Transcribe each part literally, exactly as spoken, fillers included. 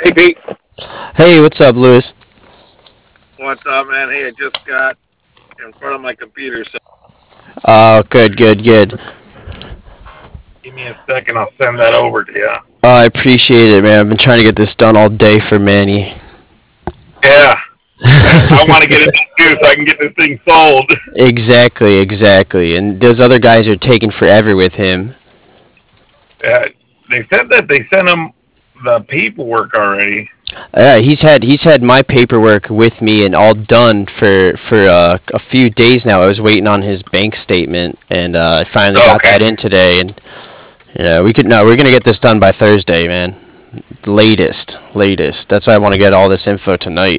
Hey Pete, Hey, what's up, Lewis? what's up, man? Hey, I just got in front of my computer, so Oh, good, good, good. give me a second. I'll send that over to you. Oh, I appreciate it, man. I've been trying to get this done all day for Manny. Yeah, I, I want to get it done too, so I can get this thing sold. Exactly, exactly. And those other guys are taking forever with him. Uh, they said that they sent him the paperwork already. Yeah, he's had he's had my paperwork with me and all done for for uh, a few days now. I was waiting on his bank statement, and uh, I finally Oh, got okay. that in today. And yeah, we could no, we're gonna get this done by Thursday, man. Latest, latest. That's why I want to get all this info tonight.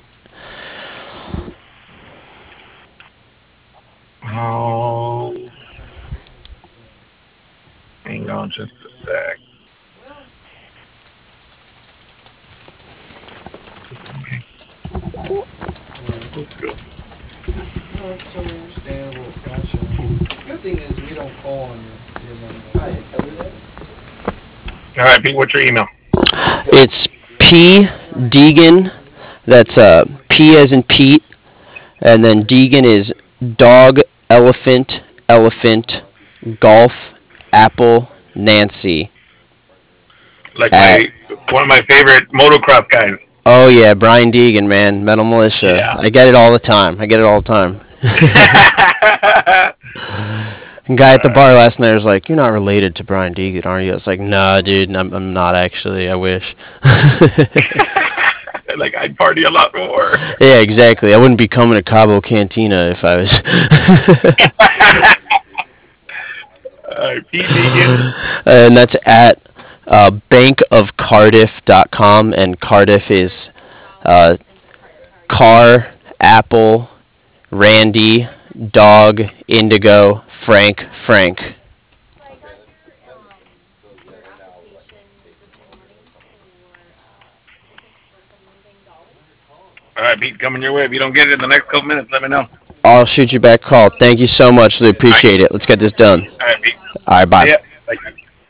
Oh, hang on just a sec. Okay, let's go. All right, Pete, what's your email? It's P Deegan. That's uh, P as in Pete, and then Deegan is dog, elephant, elephant, golf, apple, Nancy. Like At my one of my favorite motocross guys. oh yeah, Brian Deegan, man, Metal Militia. Yeah. I get it all the time. I get it all the time. A guy at the bar last night was like, "You're not related to Brian Deegan, are you?" I was like, "Nah, dude, I'm, I'm not actually. I wish." Like I'd party a lot more. Yeah, exactly. I wouldn't be coming to Cabo Cantina if I was. uh, Pete Deegan. And that's at uh, bank of cardiff dot com, and Cardiff is uh, car, apple, Randy, dog, indigo, Frank, Frank. All right, Pete, coming your way. If you don't get it in the next couple minutes, let me know. All I'll shoot you back a call. Thank you so much. Really right, appreciate it. Let's get this done. all right, Pete. All right, See bye. ya.